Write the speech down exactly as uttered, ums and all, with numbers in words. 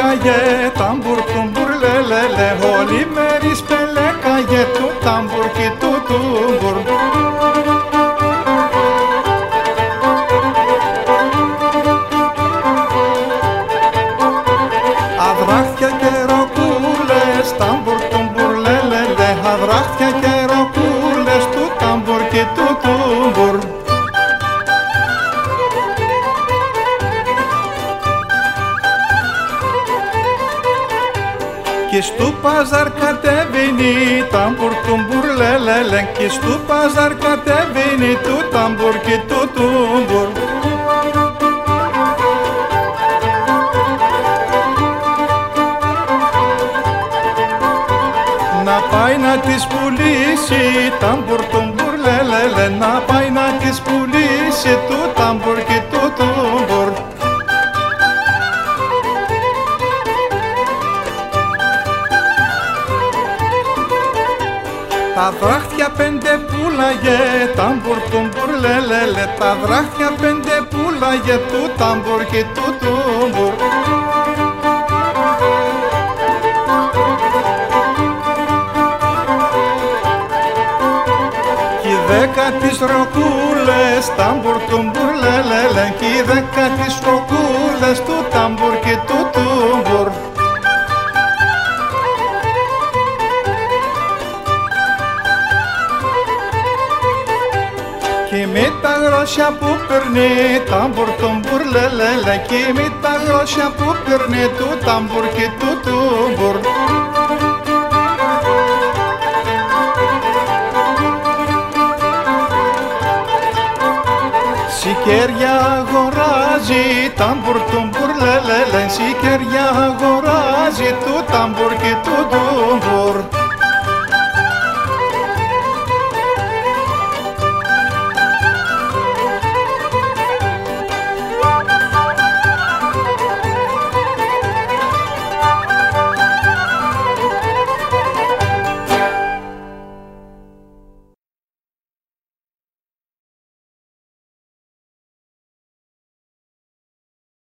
σπελέκαγε, ταμπούρ τουμπουρ λε λε λε, όλη μέρη σπελέκαγε του ταμπούρ και του τουμπουρ. Αδράχτια και ροκούλες, ταμπούρ τουμπουρ λε λε λε, αδράχτια και ροκούλες του ταμπούρ και του τουμπουρ. Κι στου παζάρ κατέβαινει ταμπούρ τουμπουρ λε λε λε, κι στου παζάρ κατέβαινει του ταμπούρ και του τουμπουρ. Να πάει να τις πουλήσει ταμπούρ τουμπουρ λε λε λε, να πάει να τις πουλήσει του ταμπούρ και του τουμπουρ. Τα δράχτια πέντε πουλάγε, ταμπούρ τουμπουρ λε λε λε, τα δράχτια πέντε πουλάγε του ταμπούρ και του τουμπουρ. Κι δέκα τις ροκούλες, ταμπούρ τουμπουρ λε λε λε, κι δέκα τις ροκούλες του ταμπούρ και του τουμπουρ. Κι με τα γρόσια που παίρνει ταμπούρ τουμπουρ λε λε λε, κι με τα γρόσια που παίρνει του ταμπούρ και του τουμπουρ. Σικέρια αγοράζει ταμπούρ τουμπουρ λε λε λε, σικέρια αγοράζει του ταμπούρ και του τουμπουρ.